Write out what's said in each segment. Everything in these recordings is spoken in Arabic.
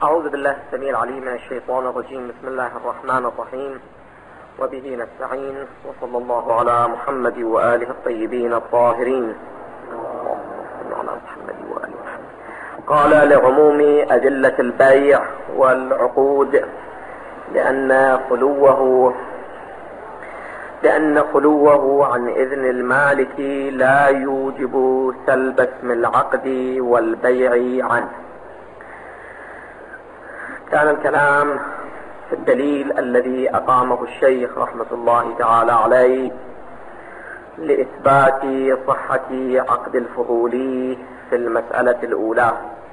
أعوذ بالله السميع العليم من الشيطان الرجيم. بسم الله الرحمن الرحيم، وبه نستعين، وصلى الله على محمد وآله الطيبين الطاهرين. قال: لعموم أدلة البيع والعقود، لأن خلوه عن إذن المالك لا يوجب سلب اسم العقد والبيع عنه. كان الكلام في الدليل الذي أقامه الشيخ رحمة الله تعالى عليه لإثبات صحة عقد الفضولي في المسألة الأولى،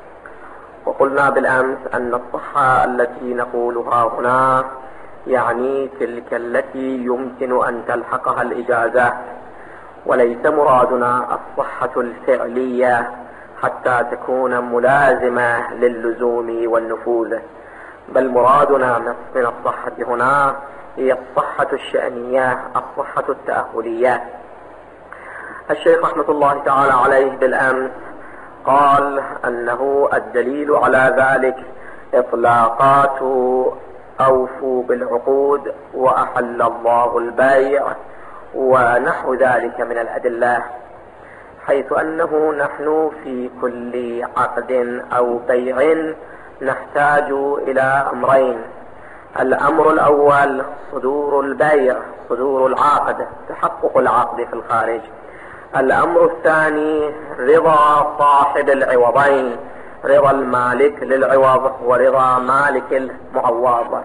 وقلنا بالأمس أن الصحة التي نقولها هنا يعني تلك التي يمكن أن تلحقها الإجازة، وليس مرادنا الصحة الفعلية حتى تكون ملازمة للزوم والنفوذ، بل مرادنا من الصحة هنا هي الصحة الشأنية، الصحة التأهلية. الشيخ رحمة الله تعالى عليه بالأمس قال أنه الدليل على ذلك إطلاقات أوفوا بالعقود وأحل الله البيع ونحو ذلك من الأدلة، حيث أنه نحن في كل عقد أو بيع نحتاج إلى أمرين: الأمر الأول صدور البيع، صدور العقد، تحقق العقد في الخارج. الأمر الثاني رضا صاحب العوضين، رضا المالك للعوض ورضا مالك المعوض.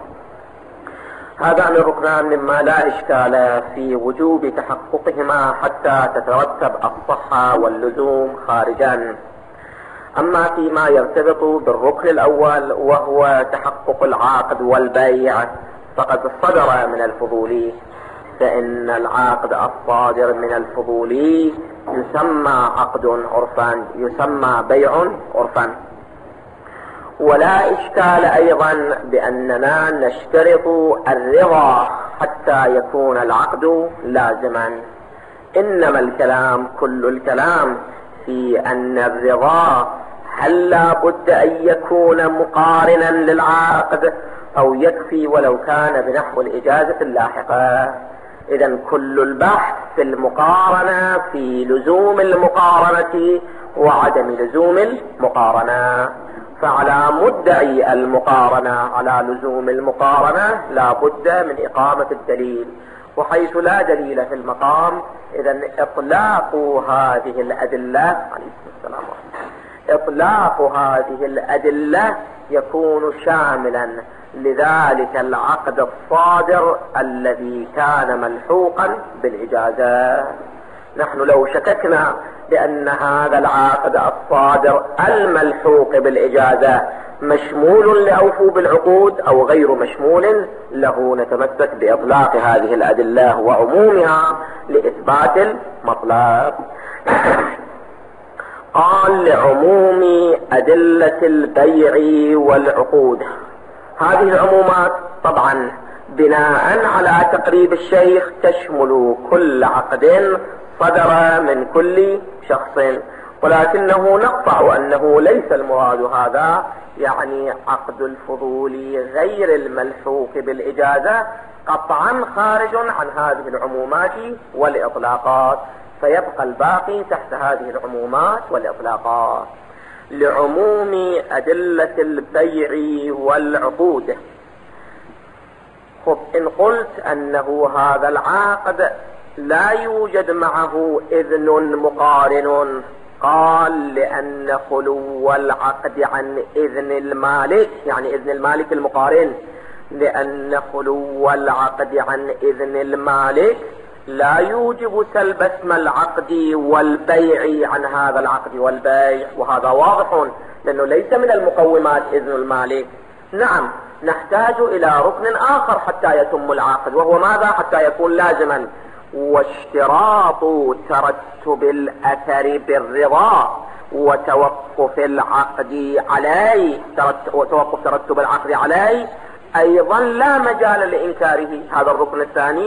هذان الركنان مما لا إشكال في وجوب تحققهما حتى تترتب الصحة واللزوم خارجا. أما فيما يرتبط بالركن الأول وهو تحقق العقد والبيع فقد صدر من الفضولي، فإن العقد الصادر من الفضولي يسمى عقد عرفا، يسمى بيع عرفا. ولا إشكال أيضا بأننا نشترط الرضا حتى يكون العقد لازما، إنما الكلام كل الكلام في أن الرضا هل لا بد أن يكون مقارنا للعقد أو يكفي ولو كان بنحو الإجازة اللاحقة. إذن كل البحث في المقارنة، في لزوم المقارنة وعدم لزوم المقارنة. فعلى مدعي المقارنة على لزوم المقارنة لا بد من إقامة الدليل، وحيث لا دليل في المقام إذن إطلاق هذه الأدلة إطلاق هذه الأدلة يكون شاملا لذلك العقد الصادر الذي كان ملحوقا بالإجازة. نحن لو شككنا بأن هذا العقد الصادر الملحوق بالإجازة مشمول لأوفوا بالعقود أو غير مشمول له، نتمسك بإطلاق هذه الأدلة وعمومها لإثبات المطلب. قال: لعموم أدلة البيع والعقود. هذه العمومات طبعا بناء على تقريب الشيخ تشمل كل عقد صدر من كل شخص، ولكنه نقطع أنه ليس المراد هذا يعني عقد الفضول غير الملحوق بالإجازة قطعا خارج عن هذه العمومات والإطلاقات، فيبقى الباقي تحت هذه العمومات والإطلاقات. لعموم أدلة البيع والعقود. إن قلت أنه هذا العقد لا يوجد معه إذن مقارن، قال: لأن خلو العقد عن إذن المالك، يعني إذن المالك المقارن، لأن خلو العقد عن إذن المالك لا يوجب سلب اسم العقد والبيع عن هذا العقد والبيع، وهذا واضح لأنه ليس من المقومات إذن المالك. نعم، نحتاج إلى ركن آخر حتى يتم العقد، وهو ماذا؟ حتى يكون لازما، واشتراط ترتب الأثر بالرضا وتوقف العقد عليه، وتوقف ترتب العقد عليه أيضا لا مجال لإنكاره. هذا الركن الثاني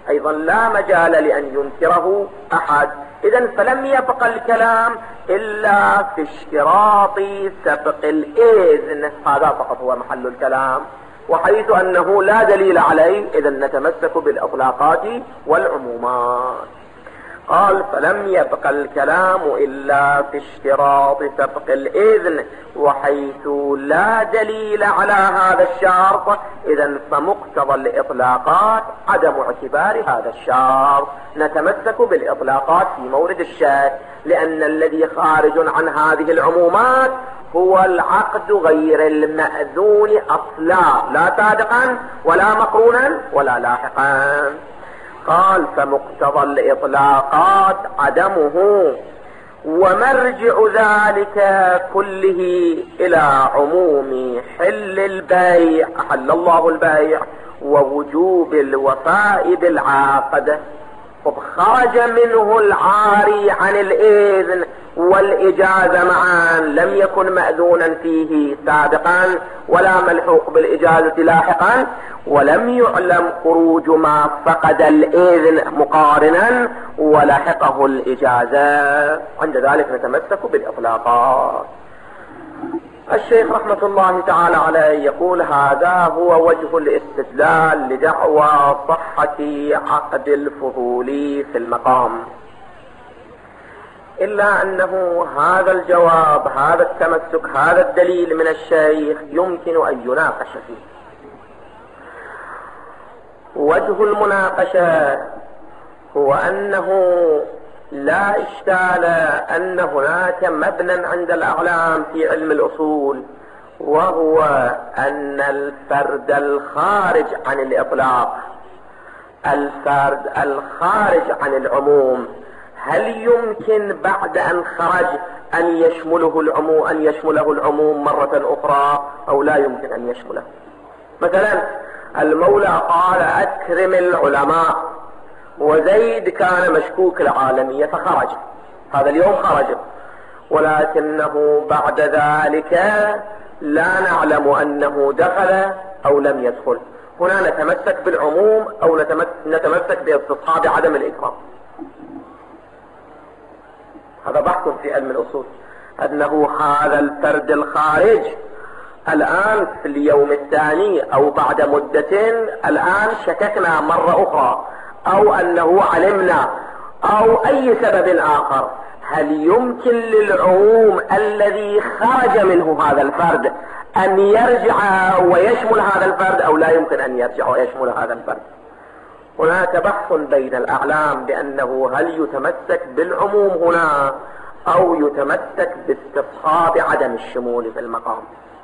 أيضا لا مجال لأن ينكره أحد. إذن فلم يبق الكلام إلا في اشتراط سبق الإذن، هذا فقط هو محل الكلام، وحيث أنه لا دليل عليه إذن نتمسك بالإطلاقات والعمومات. قال فلم يبق الكلام إلا في اشتراط سبق الإذن، وحيث لا دليل على هذا الشرط إذن فمقتضى الإطلاقات عدم اعتبار هذا الشرط. نتمسك بالإطلاقات في مورد الشك، لأن الذي خارج عن هذه العمومات هو العقد غير المأذون أصلا، لا سابقا ولا مقرونا ولا لاحقا. قال فمقتضى الإطلاقات عدمه، ومرجع ذلك كله إلى عموم حل البيع، أحل الله البيع، ووجوب الوفاء بالعقد. خرج منه العاري عن الإذن والإجازة معا، لم يكن مأذونا فيه سابقا ولا ملحوق بالإجازة لاحقا، ولم يعلم خروج ما فقد الإذن مقارنا ولحقه الإجازة. عند ذلك نتمسك بالإطلاقات. الشيخ رحمة الله تعالى عليه يقول هذا هو وجه الاستدلال لدعوى صحة عقد الفضول في المقام، إلا أنه هذا الجواب، هذا التمسك، هذا الدليل من الشيخ يمكن أن يناقش فيه. وجه المناقشة هو أنه لا إشكال أن هناك مبنى عند الأعلام في علم الأصول، وهو أن الفرد الخارج عن الإطلاق، الفرد الخارج عن العموم، هل يمكن بعد أن خرج أن يشمله العموم مرة أخرى أو لا يمكن أن يشمله؟ مثلا المولى قال أكرم العلماء، وزيد كان مشكوك العالمية فخرج، هذا اليوم خرج، ولكنه بعد ذلك لا نعلم أنه دخل أو لم يدخل. هنا نتمسك بالعموم أو نتمسك باستصحاب عدم الإكرام. هذا بحث في علم الأصول، أنه هذا الفرد الخارج الآن في اليوم الثاني أو بعد مدة، الآن شككنا مرة أخرى أو أنه علمنا أو أي سبب آخر، هل يمكن للعموم الذي خرج منه هذا الفرد أن يرجع ويشمل هذا الفرد أو لا يمكن أن يرجع ويشمل هذا الفرد؟ هناك بحث بين الأعلام بأنه هل يتمسك بالعموم هنا أو يتمسك باستصحاب عدم الشمول في المقام.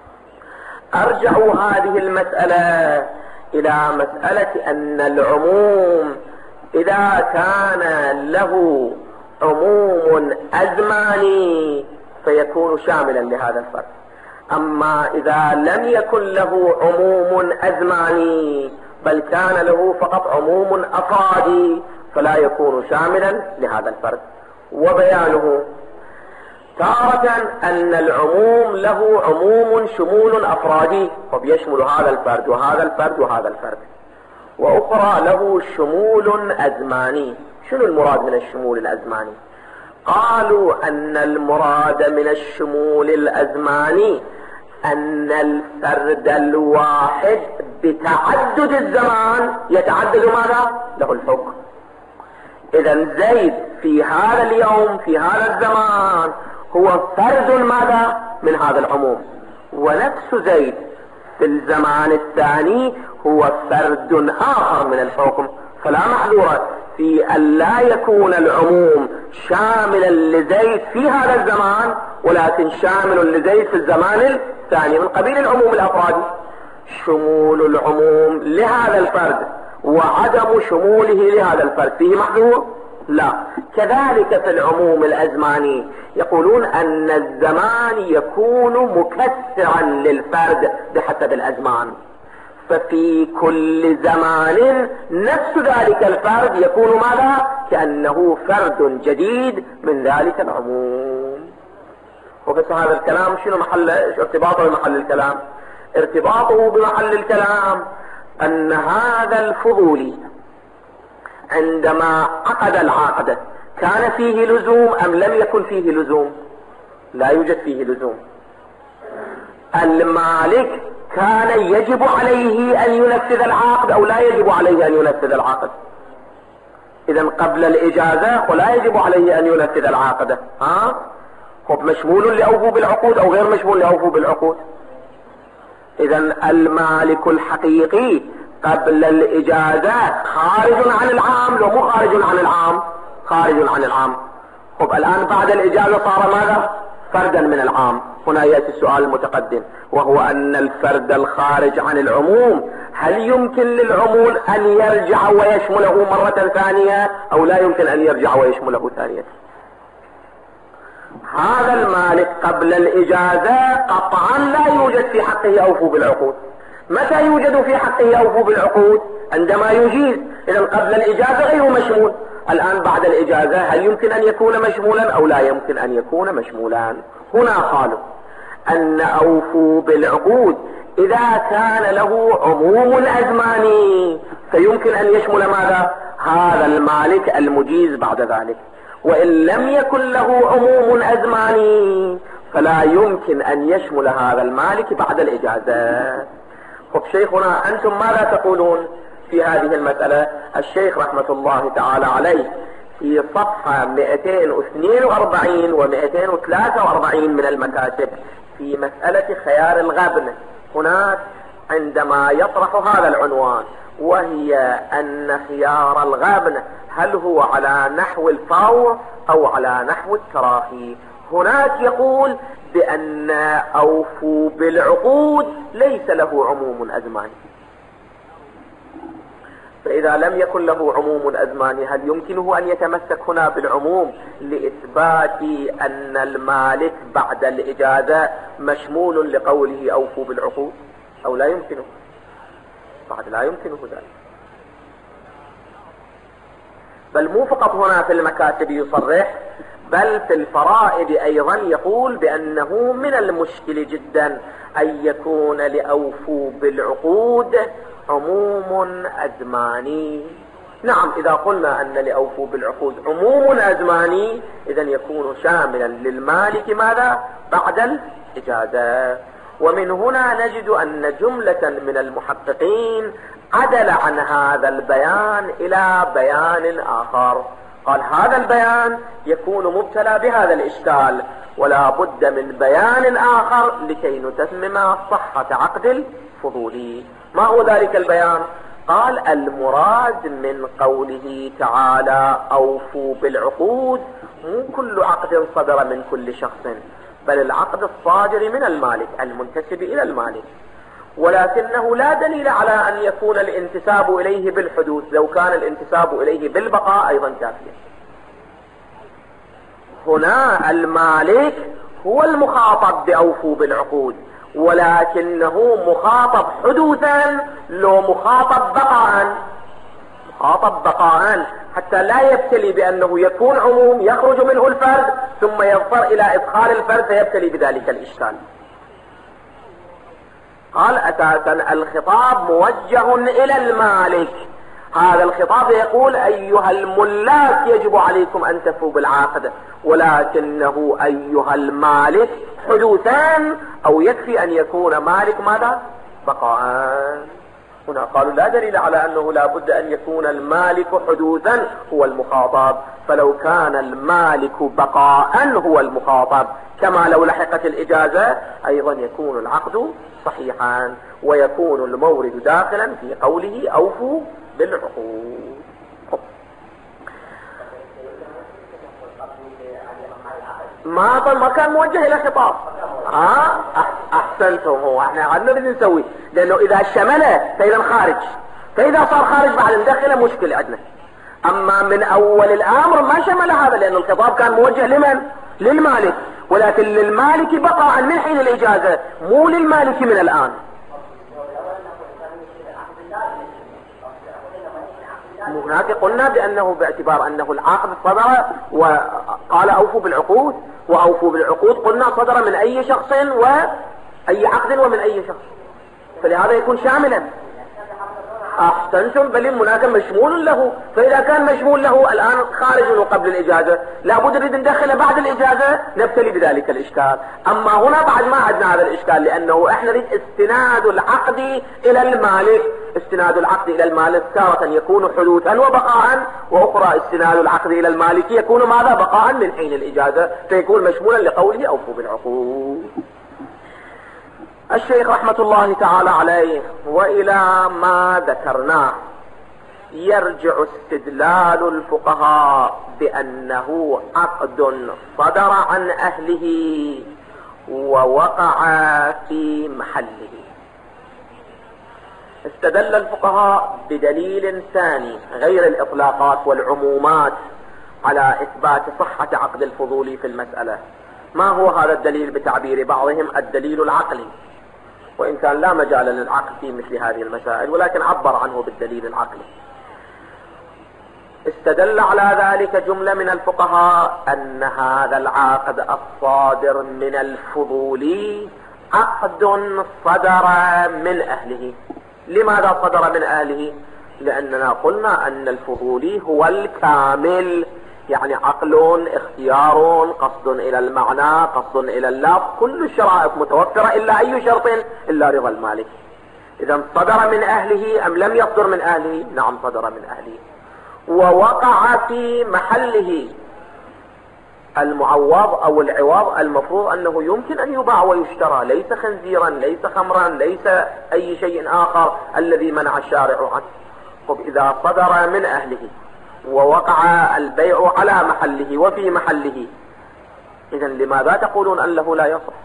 أرجع هذه المسألة إلى مسألة أن العموم إذا كان له عموم أزماني فيكون شاملا لهذا الفرد، أما إذا لم يكن له عموم أزماني بل كان له فقط عموم أفرادي فلا يكون شاملا لهذا الفرد. وبيانه تارة أن العموم له عموم شمول أفرادي وبيشمل هذا الفرد وهذا الفرد وهذا الفرد، وأخرى له شمول أزماني. شنو المراد من الشمول الأزماني؟ قالوا أن المراد من الشمول الأزماني أن الفرد الواحد بتعدد الزمان يتعدد ماذا؟ له الحكم. إذا زيد في هذا اليوم في هذا الزمان هو فرد ماذا؟ من هذا العموم، ونفس زيد في الزمان الثاني هو فرد آخر من الحكم. فلا محذورة في أن لا يكون العموم شاملا لزيد في هذا الزمان ولكن شامل لزيد في الزمان الثاني من قبيل العموم الأفرادي. شمول العموم لهذا الفرد وعدم شموله لهذا الفرد فيه محذور؟ لا. كذلك في العموم الأزماني يقولون أن الزمان يكون مكسرا للفرد بحسب الأزمان، ففي كل زمان نفس ذلك الفرد يكون ماذا؟ كأنه فرد جديد من ذلك العموم. وبس هذا الكلام شنو محل ارتباطه بمحل الكلام؟ ارتباطه بمحل الكلام أن هذا الفضولي عندما عقد العقد كان فيه لزوم أم لم يكن فيه لزوم؟ لا يوجد فيه لزوم. المالك كان يجب عليه أن ينفذ العقد أو لا يجب عليه أن ينفذ العقد؟ إذا قبل الإجازة ولا يجب عليه أن ينفذ العقد. خب مشمول لأوفوا بالعقود أو غير مشمول لأوفوا بالعقود؟ إذا المالك الحقيقي قبل الإجازة خارج عن العام لو مو خارج عن العام؟ خارج عن العام. خب الآن بعد الإجازة صار ماذا؟ فردا من العام. هنا يأتي السؤال المتقدم، وهو أن الفرد الخارج عن العموم هل يمكن للعموم أن يرجع ويشمله مرة ثانية أو لا يمكن أن يرجع ويشمله ثانية؟ هذا المالك قبل الإجازة قطعا لا يوجد في حقه أوفوا بالعقود. متى يوجد في حقه أوفوا بالعقود؟ عندما يجيز. إذا قبل الإجازة غير مشمول. الآن بعد الإجازة هل يمكن أن يكون مشمولا أو لا يمكن أن يكون مشمولا؟ هنا قالوا أن أوفوا بالعقود إذا كان له عموم أزماني فيمكن أن يشمل ماذا؟ هذا المالك المجيز بعد ذلك. وإن لم يكن له عموم أزماني فلا يمكن أن يشمل هذا المالك بعد الإجازة. طب شيخنا أنتم ماذا تقولون في هذه المسألة؟ الشيخ رحمة الله تعالى عليه في صفحة 242 و 243 من المكاتب في مسألة خيار الغبن هناك عندما يطرح هذا العنوان، وهي أن خيار الغبن هل هو على نحو الفور أو على نحو التراخي. هناك يقول بأن أوفوا بالعقود ليس له عموم أزماني. فإذا لم يكن له عموم أزماني هل يمكنه أن يتمسك هنا بالعموم لإثبات أن المالك بعد الإجازة مشمول لقوله أوفوا بالعقود أو لا يمكنه؟ بعد لا يمكنه ذلك. بل مو فقط هنا في المكاتب يصرح، بل في الفرائد أيضا يقول بأنه من المشكل جدا أن يكون لأوفوا بالعقود عموم أزماني. نعم إذا قلنا أن لأوفوا بالعقود عموم أزماني إذا يكون شاملا للمالك ماذا؟ بعد الإجازة. ومن هنا نجد أن جملة من المحققين عدل عن هذا البيان إلى بيان آخر. قال هذا البيان يكون مبتلى بهذا الإشكال ولا بد من بيان آخر لكي نتمم صحة عقد الفضولي. ما هو ذلك البيان؟ قال المراد من قوله تعالى أوفوا بالعقود مو كل عقد صدر من كل شخص، بل العقد الصادر من المالك المنتسب إلى المالك، ولكنه لا دليل على أن يكون الانتساب إليه بالحدوث. لو كان الانتساب إليه بالبقاء أيضا كافيا. هنا المالك هو المخاطب بأوفوا بالعقود، ولكنه مخاطب حدوثا لو مخاطب بقاء. مخاطب بقاء حتى لا يبتلي بأنه يكون عموم يخرج منه الفرد ثم يضطر إلى إدخال الفرد فيبتلي بذلك الإشكال. قال أساسا الخطاب موجه إلى المالك. هذا الخطاب يقول أيها الملاك يجب عليكم أن تفوا بالعقد، ولكنه أيها المالك حدوثان أو يكفي أن يكون مالك ماذا؟ بقاء. هنا قالوا لا دليل على أنه لا بد أن يكون المالك حدوثا هو المخاطب، فلو كان المالك بقاء هو المخاطب كما لو لحقت الإجازة أيضا يكون العقد صحيحا ويكون المورد داخلا في قوله أوفوا بالعقود. ما كان موجه إلى خطاب. أحسنتم. هو احنا عندنا بدنا نسوي، لأنه إذا شمله فإذا خارج، فإذا صار خارج بعد ندخله مشكلة عندنا. أما من أول الأمر ما شمل هذا، لأن الخطاب كان موجه لمن؟ للمالك، ولكن للمالك بقاء من حين الإجازة مو للمالك من الآن. هناك قلنا بأنه باعتبار أنه العقد صدر وقال أوفوا بالعقود، وأوفوا بالعقود قلنا صدر من أي شخص وأي عقد ومن أي شخص، فلهذا يكون شاملا. أحسنتم، بل هناك مشمول له. فإذا كان مشمول له الآن خارج قبل الإجازة، لابد نريد ندخله بعد الإجازة، نبتلي بذلك الإشكال. أما هنا بعد ما عندنا هذا الإشكال، لأنه احنا نريد استناد العقد إلى المالك. استناد العقد إلى المالك تارة يكون حدوثا وبقاء، وأخرى استناد العقد إلى المالك يكون ماذا؟ بقاء من حين الإجازة، فيكون مشمولا لقوله أوفوا بالعقود. الشيخ رحمة الله تعالى عليه: وإلى ما ذكرناه يرجع استدلال الفقهاء بأنه عقد صدر عن أهله ووقع في محله. استدل الفقهاء بدليل ثاني غير الإطلاقات والعمومات على إثبات صحة عقد الفضول في المسألة. ما هو هذا الدليل؟ بتعبير بعضهم الدليل العقلي، وإن كان لا مجال للعقل في مثل هذه المسائل، ولكن عبر عنه بالدليل العقلي. استدل على ذلك جملة من الفقهاء أن هذا العقد الصادر من الفضول عقد صدر من أهله. لماذا صدر من أهله؟ لأننا قلنا أن الفضولي هو الكامل، يعني عقل، اختيار، قصد إلى المعنى، قصد إلى اللفظ، كل الشرائط متوفرة إلا أي شرط؟ إلا رضا المالك. إذا صدر من أهله أم لم يصدر من أهله؟ نعم صدر من أهله. ووقع في محله. المعوض أو العوض المفروض أنه يمكن أن يباع ويشترى، ليس خنزيرا، ليس خمرا، ليس أي شيء آخر الذي منع الشارع عنه. طب إذا صدر من أهله ووقع البيع على محله وفي محله، إذن لماذا تقولون أنه لا يصح؟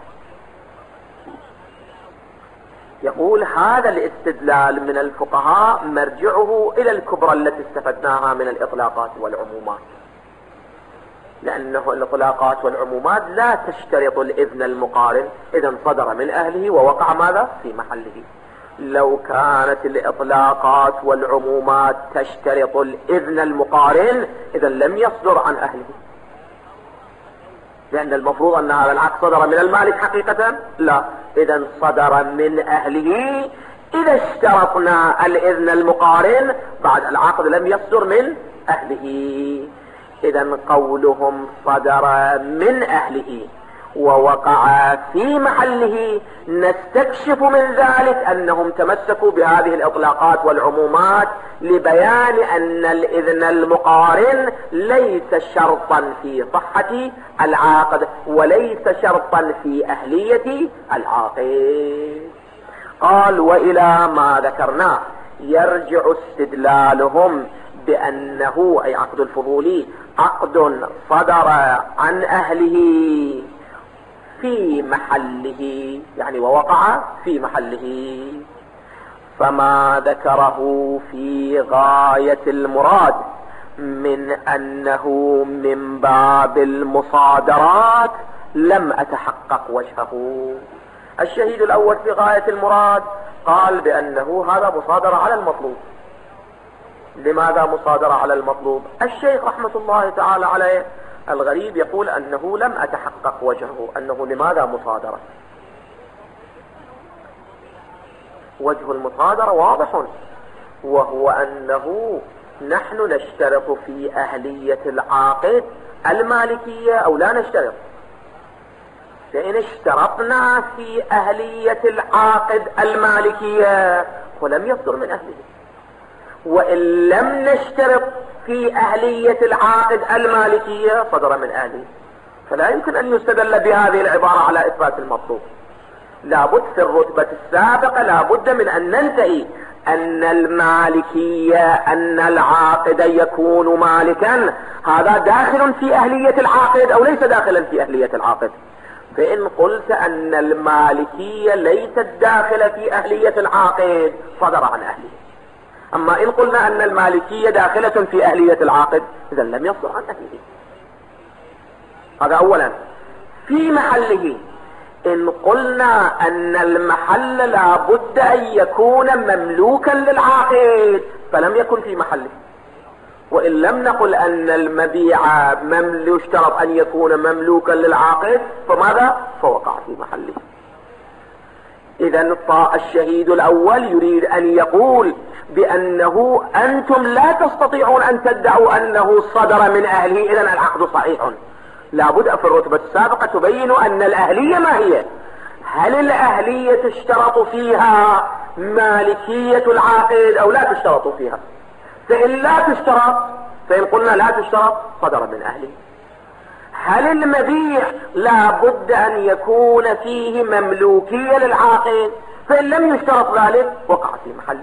يقول هذا الاستدلال من الفقهاء مرجعه إلى الكبرى التي استفدناها من الإطلاقات والعمومات، لأنه الإطلاقات والعمومات لا تشترط الإذن المقارن. إذن صدر من أهله ووقع ماذا؟ في محله. لو كانت الإطلاقات والعمومات تشترط الإذن المقارن، إذن لم يصدر عن أهله، لأن المفروض أن هذا العقد صدر من المالك حقيقة؟ لا، إذن صدر من أهله. إذا اشترطنا الإذن المقارن بعد العقد لم يصدر من أهله. إذن قولهم صدر من أهله ووقع في محله نستكشف من ذلك أنهم تمسكوا بهذه الإطلاقات والعمومات لبيان أن الإذن المقارن ليس شرطا في صحة العقد وليس شرطا في أهلية العاقد. قال: وإلى ما ذكرناه يرجع استدلالهم بأنه أي عقد الفضولي عقد صدر عن أهله في محله، يعني ووقع في محله. فما ذكره في غاية المراد من أنه من باب المصادرات لم أتحقق وجهه. الشهيد الأول في غاية المراد قال بأنه هذا مصادرة على المطلوب. لماذا مصادرة على المطلوب؟ الشيخ رحمة الله تعالى عليه الغريب يقول أنه لم أتحقق وجهه، أنه لماذا مصادرة؟ وجه المصادرة واضح، وهو أنه نحن نشترط في أهلية العاقد المالكية أو لا نشترط. فإن اشترطنا في أهلية العاقد المالكية ولم يصدر من أهله، وإن لم نشترط في أهلية العاقد المالكية صدر من أهله، فلا يمكن أن يستدل بهذه العبارة على إثبات المطلوب. لابد في الرتبة السابقة لابد من أن ننتهي أن المالكية أن العاقد يكون مالكا هذا داخل في أهلية العاقد أو ليس داخلا في أهلية العاقد. فإن قلت أن المالكية ليست داخلة في أهلية العاقد صدر عن أهله. أما إن قلنا أن المالكية داخلة في أهلية العاقد إذا لم يصدر عن أهله. هذا أولا. في محله إن قلنا أن المحل لا بد أن يكون مملوكا للعاقد فلم يكن في محله، وإن لم نقل أن المبيع يشترط أن يكون مملوكا للعاقد فماذا؟ فوقع في محله. إذا الشهيد الأول يريد أن يقول بأنه أنتم لا تستطيعون أن تدعوا أنه صدر من أهله إذن العقد صحيح. لابد في الرتبة السابقة تبين أن الأهلية ما هي. هل الأهلية تشترط فيها مالكية العاقد أو لا تشترط فيها؟ فإن لا تشترط، فإن قلنا لا تشترط صدر من أهله. هل المبيع لابد أن يكون فيه مملوكية للعاقد؟ فإن لم يشترط ذلك وقع في محله.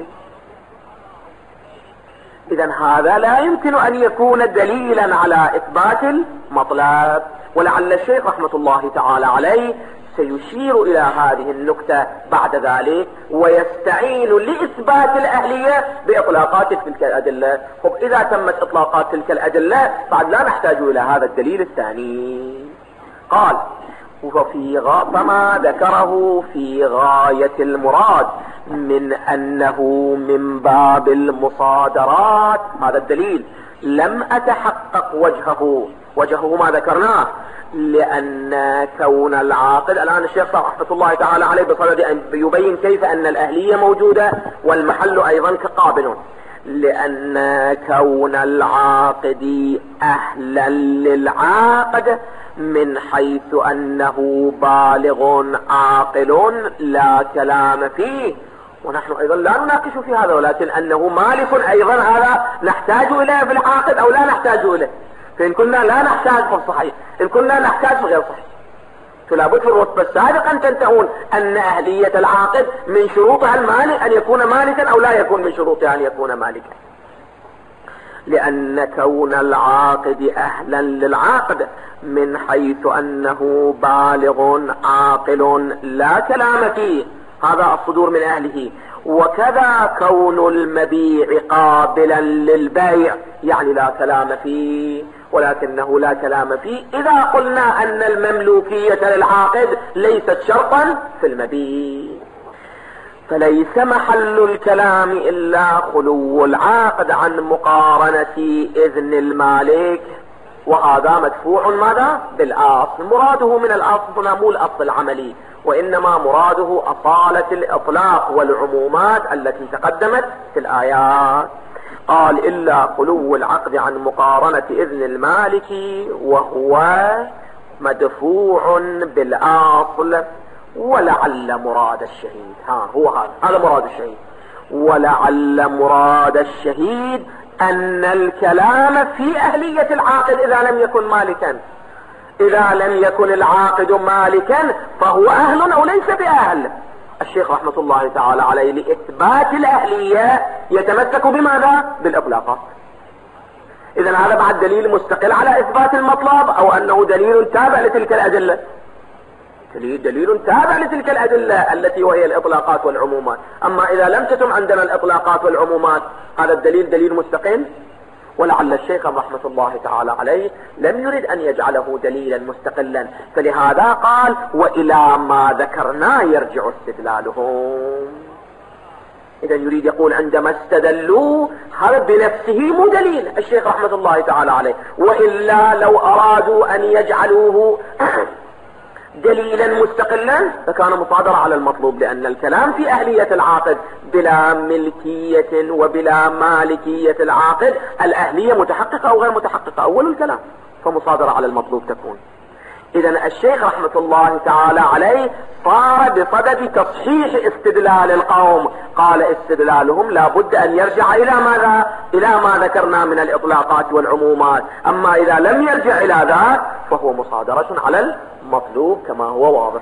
إذن هذا لا يمكن أن يكون دليلا على إثبات المطلب. ولعل الشيخ رحمة الله تعالى عليه سيشير إلى هذه النكتة بعد ذلك ويستعين لإثبات الأهلية بإطلاقات تلك الأدلة. خب إذا تمت إطلاقات تلك الأدلة بعد لا نحتاج إلى هذا الدليل الثاني. قال فما ذكره في غاية المراد من أنه من باب المصادرات. هذا الدليل لم أتحقق وجهه ما ذكرناه، لأن كون العاقد، الآن الشيخ رحمة الله تعالى عليه بصدد أن يبين كيف أن الأهلية موجودة والمحل أيضا كقابل، لأن كون العاقد أهلا للعاقد من حيث أنه بالغ عاقل لا كلام فيه. ونحن أيضا لا نناقش في هذا، ولكن أنه مالك أيضا هذا نحتاج إليه في العاقد أو لا نحتاج إليه. فإن كنا لا نحتاج فصحيح، إن كنا نحتاج فغير صحيح. فلا بد في الرتبة السابقة أن تنتهون أن أهلية العاقد من شروطها المالك أن يكون مالكا أو لا يكون من شروطها أن يكون مالكا، لأن كون العاقد أهلا للعاقد من حيث أنه بالغ عاقل لا كلام فيه، هذا الصدور من أهله. وكذا كون المبيع قابلا للبيع يعني لا كلام فيه، ولكنه لا كلام فيه إذا قلنا أن المملوكية للعاقد ليست شرطا في المبيع. فليس محل الكلام إلا خلو العاقد عن مقارنة إذن المالك، وهذا مدفوع ماذا؟ بالأصل. مراده من الأصل هنا مو الأصل العملي، وإنما مراده أصالة الإطلاق والعمومات التي تقدمت في الآيات. قال إلا خلو العقد عن مقارنة إذن المالك وهو مدفوع بالأصل. ولعل مراد الشهيد، هذا مراد الشهيد. ولعل مراد الشهيد أن الكلام في أهلية العاقد إذا لم يكن مالكا. إذا لم يكن العاقد مالكا فهو أهل أو ليس بأهل. الشيخ رحمة الله تعالى عليه لإثبات الأهلية يتمسك بماذا؟ بالإطلاقات. إذن هذا بعد دليل مستقل على إثبات المطلب أو أنه دليل تابع لتلك الأدلة؟ دليل تابع لتلك الأدلة التي وهي الإطلاقات والعمومات. أما إذا لم تتم عندنا الإطلاقات والعمومات هذا الدليل دليل مستقل. ولعل الشيخ رحمة الله تعالى عليه لم يرد أن يجعله دليلا مستقلا، فلهذا قال وإلى ما ذكرنا يرجع استدلالهم. إذا يريد يقول عندما استدلوا هذا بنفسه مو دليل الشيخ رحمة الله تعالى عليه، وإلا لو أرادوا أن يجعلوه دليلا مستقلا فكان مصادرة على المطلوب، لأن الكلام في أهلية العاقد بلا ملكية وبلا مالكية العاقد الأهلية متحققة أو غير متحققة أول الكلام، فمصادرة على المطلوب تكون. إذن الشيخ رحمة الله تعالى عليه صار بصدد تصحيح استدلال القوم. قال استدلالهم لا بد أن يرجع إلى ماذا؟ إلى ما ذكرنا من الإطلاقات والعمومات. أما إذا لم يرجع إلى ذا فهو مصادرة على المطلوب كما هو واضح.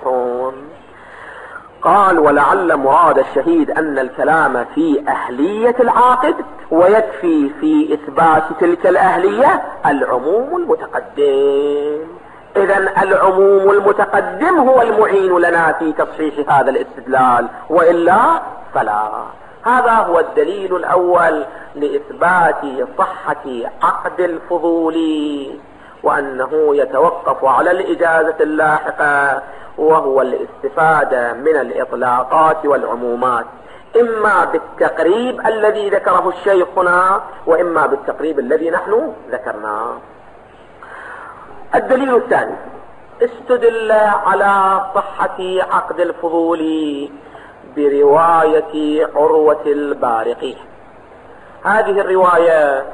قال ولعل مراد الشهيد أن الكلام في أهلية العاقد ويكفي في إثبات تلك الأهلية العموم المتقدم. إذن العموم المتقدم هو المعين لنا في تصحيح هذا الاستدلال، وإلا فلا. هذا هو الدليل الأول لإثبات صحة عقد الفضول، وأنه يتوقف على الإجازة اللاحقة، وهو الاستفادة من الإطلاقات والعمومات، إما بالتقريب الذي ذكره الشيخ هنا وإما بالتقريب الذي نحن ذكرناه. الدليل الثاني استدل على صحة عقد الفضول برواية عروة البارقي. هذه الرواية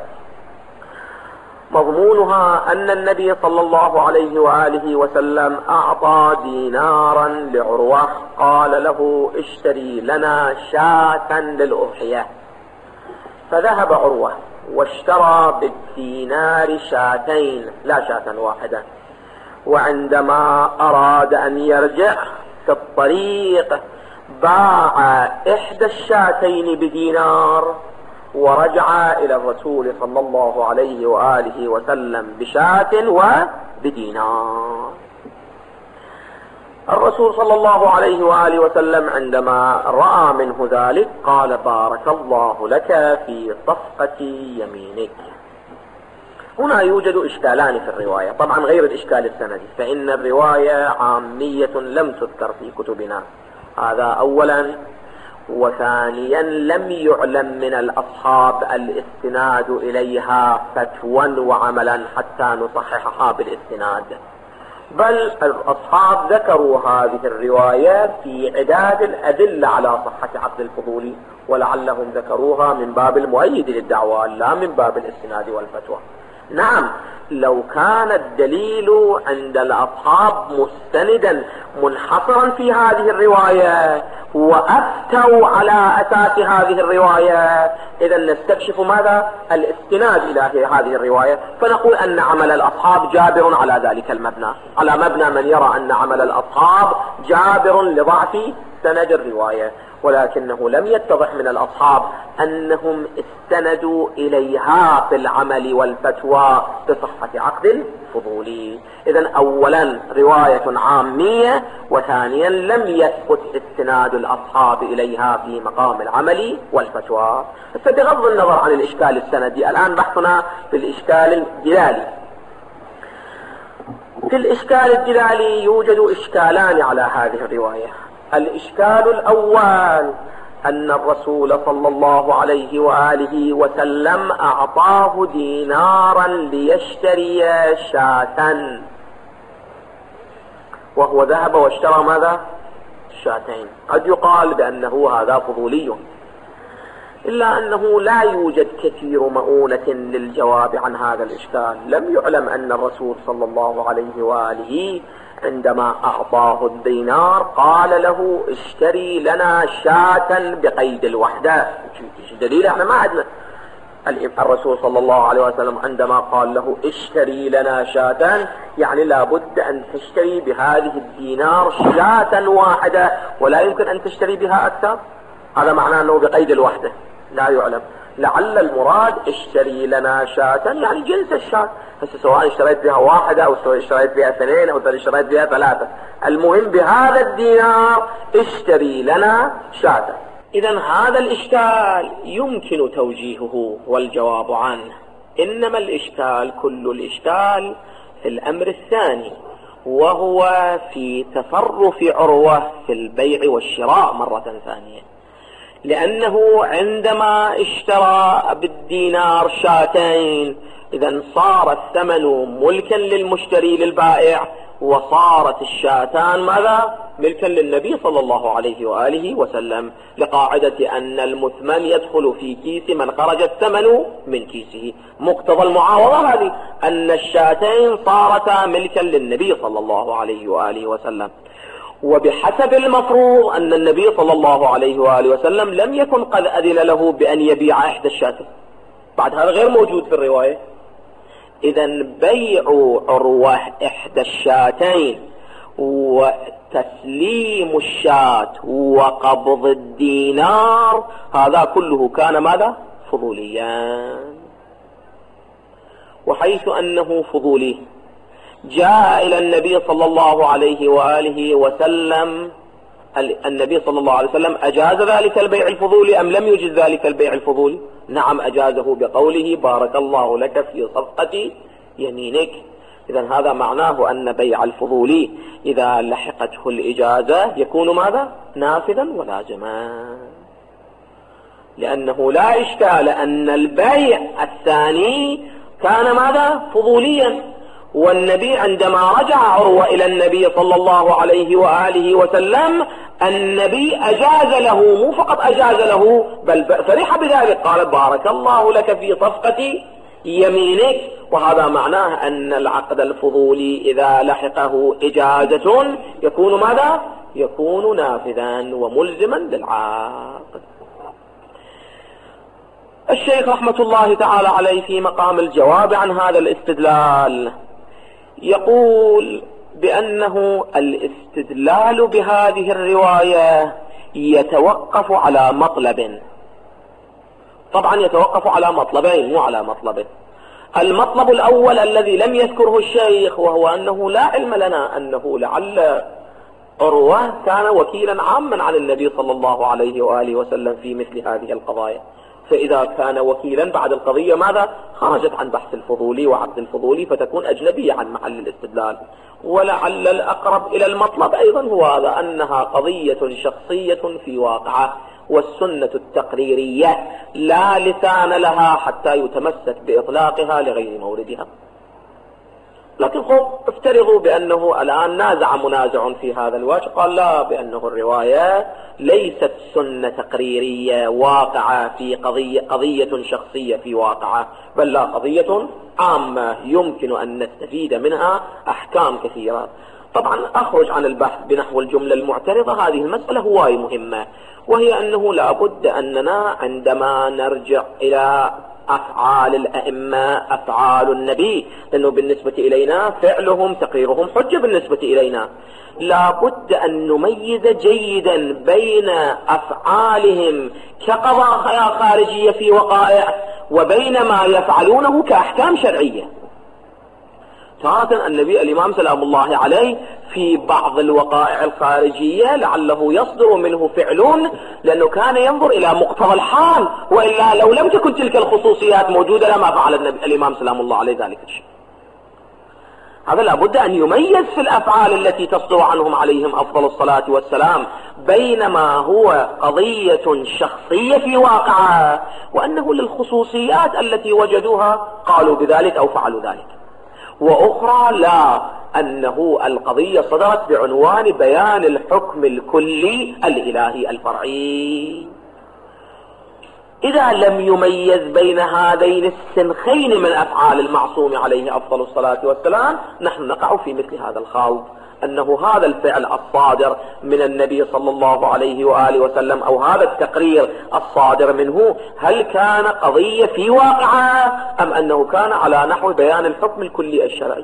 مضمونها أن النبي صلى الله عليه وآله وسلم أعطى دينارا لعروة، قال له اشتري لنا شاة للأضحية، فذهب عروة واشترى بالدينار شاتين لا شاة واحدة، وعندما أراد أن يرجع في الطريق باع إحدى الشاتين بدينار ورجع إلى الرسول صلى الله عليه وآله وسلم بشاة وبدينار. الرسول صلى الله عليه وآله وسلم عندما رأى منه ذلك قال بارك الله لك في صفقة يمينك. هنا يوجد إشكالان في الرواية، طبعا غير الإشكال السندي، فإن الرواية عامية لم تذكر في كتبنا، هذا أولا، وثانيا لم يعلم من الأصحاب الاستناد إليها فتوى وعملا حتى نصححها بالاستناد، بل الأصحاب ذكروا هذه الرواية في عداد الأدلة على صحة عقد الفضول، ولعلهم ذكروها من باب المؤيد للدعوة لا من باب الاستناد والفتوى. نعم، لو كان الدليل عند الأصحاب مستندا منحصرا في هذه الرواية وأفتوا على أساس هذه الرواية، إذا نستكشف ماذا؟ الاستناد إلى هذه الرواية، فنقول أن عمل الأصحاب جابر على ذلك المبنى، على مبنى من يرى أن عمل الأصحاب جابر لضعف سند الرواية، ولكنه لم يتضح من الأصحاب أنهم استندوا إليها في العمل والفتوى بصحة عقد الفضول. إذن أولا رواية عامية، وثانيا لم يثبت استناد الأصحاب إليها في مقام العمل والفتوى. بغض النظر عن الإشكال السندي، الآن بحثنا في الإشكال الدلالي. في الإشكال الدلالي يوجد إشكالان على هذه الرواية. الإشكال الأول أن الرسول صلى الله عليه وآله وسلم أعطاه دينارا ليشتري شاة، وهو ذهب واشترى ماذا؟ شاتين. قد يقال بأنه هذا فضولي، إلا أنه لا يوجد كثير مؤونة للجواب عن هذا الإشكال. لم يعلم أن الرسول صلى الله عليه وآله عندما أعطاه الدينار قال له اشتري لنا شاة بقيد الوحدة. دليل احنا ما عندنا. الرسول صلى الله عليه وسلم عندما قال له اشتري لنا شاة يعني لابد أن تشتري بهذه الدينار شاة واحدة، ولا يمكن أن تشتري بها أكثر. هذا معناه أنه بقيد الوحدة، لا يعلم. لعل المراد اشتري لنا شاة يعني جنس الشاة، سواء اشتريت بها واحدة أو اشتريت بها اثنين أو اشتريت بها ثلاثة، المهم بهذا الدينار اشتري لنا شاة. إذن هذا الإشكال يمكن توجيهه والجواب عنه، إنما الإشكال كل الإشكال في الأمر الثاني، وهو في تصرف عروة في البيع والشراء مرة ثانية، لأنه عندما اشترى بالدينار شاتين إذن صار الثمن ملكا للمشتري للبائع، وصارت الشاتان ماذا؟ ملكا للنبي صلى الله عليه وآله وسلم، لقاعدة أن المثمن يدخل في كيس من خرج الثمن من كيسه. مقتضى المعاوضة هذه أن الشاتين صارتا ملكا للنبي صلى الله عليه وآله وسلم، وبحسب المفروض أن النبي صلى الله عليه وآله وسلم لم يكن قد أذن له بأن يبيع إحدى الشاتين، بعد هذا غير موجود في الرواية. إذن بيع عروة إحدى الشاتين وتسليم الشاة وقبض الدينار هذا كله كان ماذا؟ فضوليا. وحيث أنه فضولي جاء إلى النبي صلى الله عليه وآله وسلم، النبي صلى الله عليه وسلم أجاز ذلك البيع الفضولي أم لم يجز ذلك البيع الفضولي؟ نعم أجازه بقوله بارك الله لك في صفقة يمينك. إذن هذا معناه أن بيع الفضولي إذا لحقته الإجازة يكون ماذا؟ نافذا ولازما، لأنه لا إشكال أن البيع الثاني كان ماذا؟ فضوليا. والنبي عندما رجع عروة إلى النبي صلى الله عليه وآله وسلم النبي أجاز له، مو فقط أجاز له بل فرح بذلك، قال بارك الله لك في صفقة يمينك. وهذا معناه أن العقد الفضولي إذا لحقه إجازة يكون ماذا؟ يكون نافذا وملزما للعاقد. الشيخ رحمة الله تعالى عليه في مقام الجواب عن هذا الاستدلال يقول بأنه الاستدلال بهذه الرواية يتوقف على مطلب. طبعا يتوقف على مطلبين مو على مطلب. المطلب الأول الذي لم يذكره الشيخ، وهو أنه لا علم لنا أنه لعل عروة كان وكيلا عاما عن النبي صلى الله عليه وآله وسلم في مثل هذه القضايا، فإذا كان وكيلا بعد القضية ماذا؟ خرجت عن بحث الفضولي وعقد الفضولي فتكون أجنبية عن محل الاستدلال. ولعل الأقرب إلى المطلب أيضا هو هذا، أنها قضية شخصية في واقعه، والسنة التقريرية لا لسان لها حتى يتمسك بإطلاقها لغير موردها. لكن افترضوا بأنه الآن نازع منازع في هذا الوجه، قال لا، بأنه الرواية ليست سنة تقريرية واقعة في قضية شخصية في واقعة، بل لا، قضية عامة يمكن أن نستفيد منها أحكام كثيرة. طبعا أخرج عن البحث بنحو الجملة المعترضة. هذه المسألة هواي مهمة، وهي أنه لابد أننا عندما نرجع إلى أفعال الأئمة، أفعال النبي، لأنه بالنسبة إلينا فعلهم تقريرهم حجة بالنسبة إلينا، لابد أن نميز جيدا بين أفعالهم كقضايا خارجية في وقائع وبين ما يفعلونه كأحكام شرعية. تارة النبي الإمام سلام الله عليه في بعض الوقائع الخارجية لعله يصدر منه فعل لأنه كان ينظر إلى مقتضى الحال، وإلا لو لم تكن تلك الخصوصيات موجودة لما فعل الإمام سلام الله عليه ذلك الشيء. هذا لابد أن يميز في الأفعال التي تصدر عنهم عليهم أفضل الصلاة والسلام بين ما هو قضية شخصية في واقعها، وأنه للخصوصيات التي وجدوها قالوا بذلك أو فعلوا ذلك، وأخرى لا، أنه القضية صدرت بعنوان بيان الحكم الكلي الإلهي الفرعي. إذا لم يميز بين هذين السنخين من أفعال المعصوم عليه أفضل الصلاة والسلام نحن نقع في مثل هذا الخوض، أنه هذا الفعل الصادر من النبي صلى الله عليه وآله وسلم أو هذا التقرير الصادر منه هل كان قضية في واقعها أم أنه كان على نحو بيان الحكم الكلي الشرعي.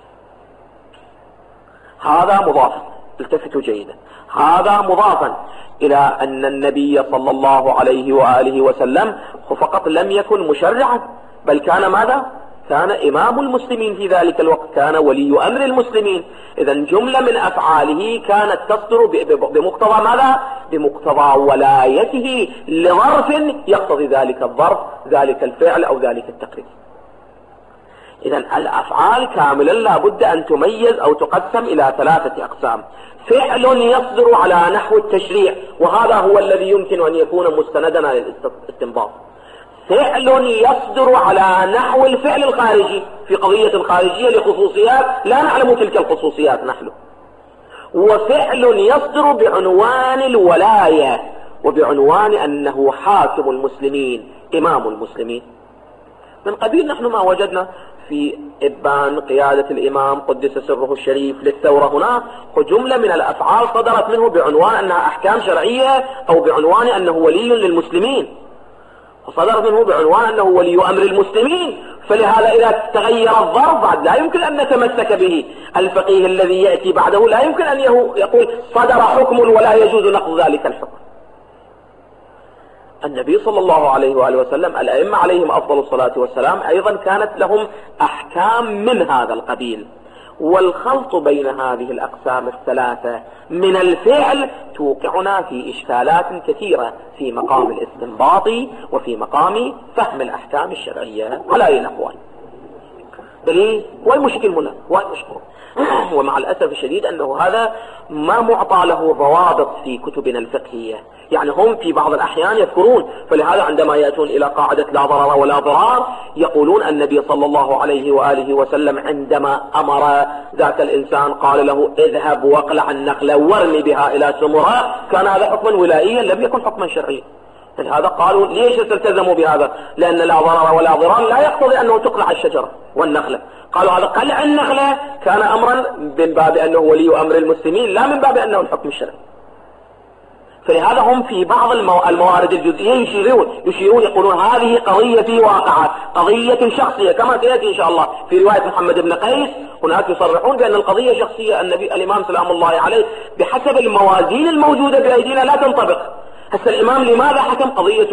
هذا مضاف، التفتوا جيدا، هذا مضافا إلى أن النبي صلى الله عليه وآله وسلم فقط لم يكن مشرعا بل كان ماذا؟ كان إمام المسلمين في ذلك الوقت، كان ولي أمر المسلمين. إذا جملة من أفعاله كانت تصدر بمقتضى ماذا؟ بمقتضى ولايته لظرف يقتضي ذلك الظرف، ذلك الفعل أو ذلك التقرير. إذا الأفعال كاملا لابد أن تميز أو تقسم إلى ثلاثة أقسام. فعل يصدر على نحو التشريع، وهذا هو الذي يمكن أن يكون مستندا للاستنباط. فعل يصدر على نحو الفعل الخارجي في قضية خارجية لخصوصيات لا نعلم تلك الخصوصيات نحن. وفعل يصدر بعنوان الولاية وبعنوان أنه حاكم المسلمين إمام المسلمين. من قبيل نحن ما وجدنا في إبان قيادة الإمام قدس سره الشريف للثورة هنا جملة من الأفعال صدرت منه بعنوان أنها أحكام شرعية أو بعنوان أنه ولي للمسلمين، وصدرت منه بعنوان أنه ولي أمر المسلمين. فلهذا إذا تغير الظرف بعد لا يمكن أن نتمسك به. الفقيه الذي يأتي بعده لا يمكن أن يقول صدر حكم ولا يجوز نقض ذلك الحكم. النبي صلى الله عليه وآله وسلم الأئمة عليهم أفضل الصلاة والسلام أيضا كانت لهم أحكام من هذا القبيل. والخلط بين هذه الأقسام الثلاثة من الفعل توقعنا في إشكالات كثيرة في مقام الاستنباط وفي مقام فهم الأحكام الشرعية على أي نحو. دليل. والمشكل هنا والمشكل ومع الأسف الشديد أنه هذا ما معطى له ضوابط في كتبنا الفقهية. يعني هم في بعض الأحيان يذكرون، فلهذا عندما يأتون إلى قاعدة لا ضرر ولا ضرار يقولون النبي صلى الله عليه وآله وسلم عندما أمر ذاك الإنسان قال له اذهب واقلع النخلة وارمي بها إلى سمرة، كان هذا حكما ولائيا لم يكن حكما شرعيا. هذا قالوا ليش التزموا بهذا؟ لأن لا ضرر ولا ضرار لا يقتضي أنه تقلع الشجرة والنخلة. قالوا هذا قلع النخلة كان أمرا من باب أنه ولي أمر المسلمين لا من باب أنه الحكم الشرعي. فلهذا هم في بعض الموارد الجزئية يشيرون يقولون هذه قضية في واقعة، قضية شخصية، كما سيأتي إن شاء الله في رواية محمد بن قيس. هناك يصرحون بأن القضية شخصية. الإمام سلام الله عليه بحسب الموازين الموجودة بأيدينا لا تنطبق. هسه الإمام لماذا حكم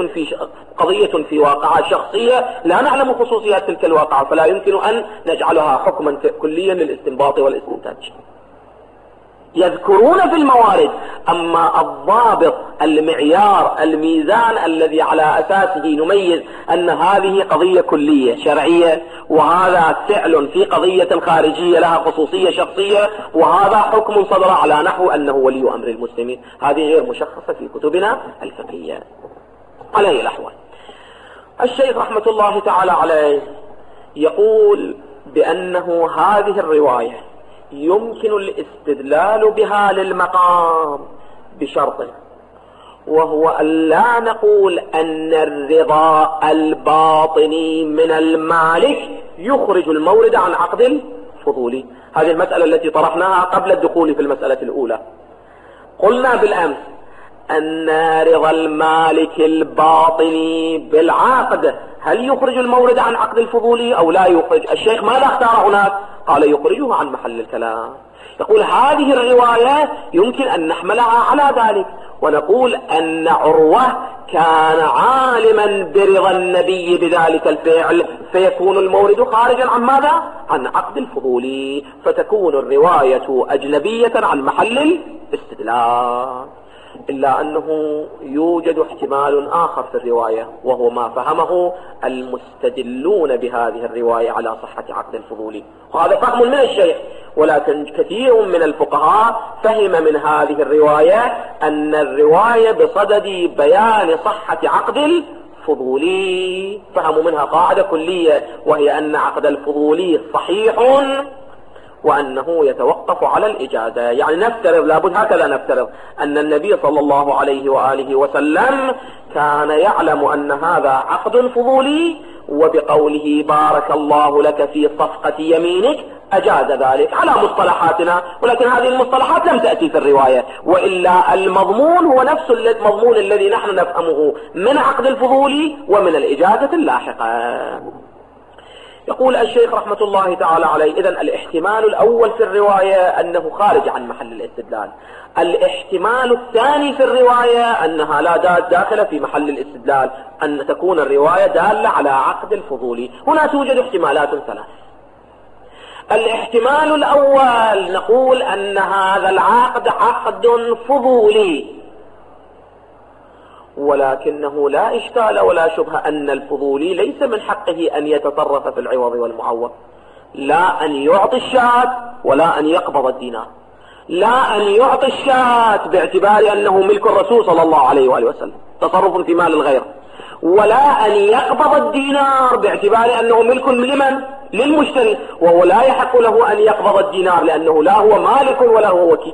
قضية في واقعة شخصية لا نعلم خصوصيات تلك الواقعة، فلا يمكن أن نجعلها حكما كليا للاستنباط والاستنتاج. يذكرون في الموارد، أما الضابط المعيار الميزان الذي على أساسه نميز أن هذه قضية كلية شرعية وهذا فعل في قضية خارجية لها خصوصية شخصية وهذا حكم صدر على نحو أنه ولي أمر المسلمين، هذه غير مشخصة في كتبنا الفقهية. على أي الأحوال الشيخ رحمة الله تعالى عليه يقول بأنه هذه الرواية يمكن الاستدلال بها للمقام بشرط، وهو أن لا نقول أن الرضا الباطني من المالك يخرج المورد عن عقد الفضولي. هذه المسألة التي طرحناها قبل الدخول في المسألة الأولى. قلنا بالأمس أن رضا المالك الباطني بالعقد هل يخرج المورد عن عقد الفضولي أو لا يخرج؟ الشيخ ماذا اختار هناك؟ قال يخرجه عن محل الكلام. يقول هذه الرواية يمكن أن نحملها على ذلك ونقول أن عروة كان عالما برضا النبي بذلك الفعل فيكون المورد خارجا عن ماذا؟ عن عقد الفضولي، فتكون الرواية أجنبية عن محل الاستدلال. إلا أنه يوجد احتمال آخر في الرواية وهو ما فهمه المستدلون بهذه الرواية على صحة عقد الفضولي، وهذا فهم من الشيخ. ولكن كثير من الفقهاء فهم من هذه الرواية أن الرواية بصدد بيان صحة عقد الفضولي، فهموا منها قاعدة كلية وهي أن عقد الفضولي صحيح وأنه يتوقف على الإجازة. يعني نفترض، لابد هكذا نفترض أن النبي صلى الله عليه وآله وسلم كان يعلم أن هذا عقد فضولي وبقوله بارك الله لك في صفقة يمينك أجاز ذلك على مصطلحاتنا، ولكن هذه المصطلحات لم تأتي في الرواية، وإلا المضمون هو نفس المضمون الذي نحن نفهمه من عقد الفضولي ومن الإجازة اللاحقة. يقول الشيخ رحمة الله تعالى عليه إذن الاحتمال الأول في الرواية أنه خارج عن محل الاستدلال. الاحتمال الثاني في الرواية أنها لا داخل في محل الاستدلال، أن تكون الرواية دالة على عقد الفضولي. هنا توجد احتمالات ثلاث. الاحتمال الأول نقول أن هذا العقد عقد فضولي، ولكنه لا إشكال ولا شبهة أن الفضولي ليس من حقه أن يتصرف في العوض والمعوض، لا أن يعطي الشاة ولا أن يقبض الدينار. لا أن يعطي الشاة باعتبار أنه ملك الرسول صلى الله عليه وآله وسلم، تصرف في مال الغير، ولا أن يقبض الدينار باعتبار أنه ملك لمن؟ للمشتري، وهو لا يحق له أن يقبض الدينار لأنه لا هو مالك ولا هو وكيل،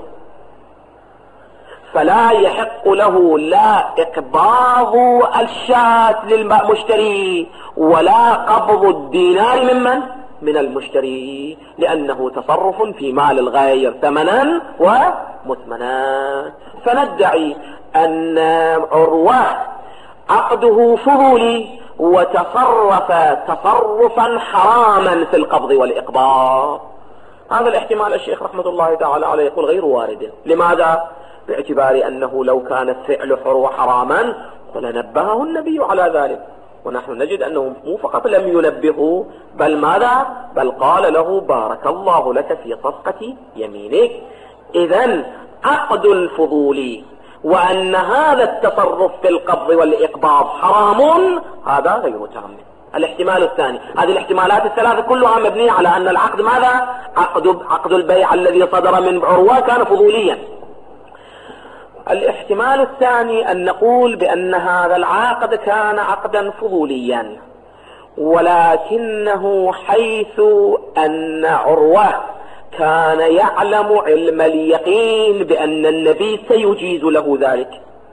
فلا يحق له لا إقباض الشاة للمشتري ولا قبض الدينار ممن؟ من المشتري، لأنه تصرف في مال الغير ثمنا ومثمنا. فندعي أن عروة عقده فضولي وتصرف تصرفا حراما في القبض والإقباض. هذا الاحتمال الشيخ رحمة الله تعالى عليه يقول غير وارد. لماذا؟ باعتبار أنه لو كان الفعل حراما فلنبهه النبي على ذلك، ونحن نجد أنه مو فقط لم ينبهه بل ماذا؟ بل قال له بارك الله لك في صفقة يمينك. إذن عقد الفضولي وأن هذا التصرف في القبض والإقباض حرام هذا غير تام. الاحتمال الثاني. هذه الاحتمالات الثلاثة كلها مبنية على أن العقد ماذا؟ عقد البيع الذي صدر من عروة كان فضوليا. الاحتمال الثاني أن نقول بأن هذا العقد كان عقدا فضوليا، ولكنه حيث أن عروة كان يعلم علم اليقين بأن النبي سيجيز له ذلك.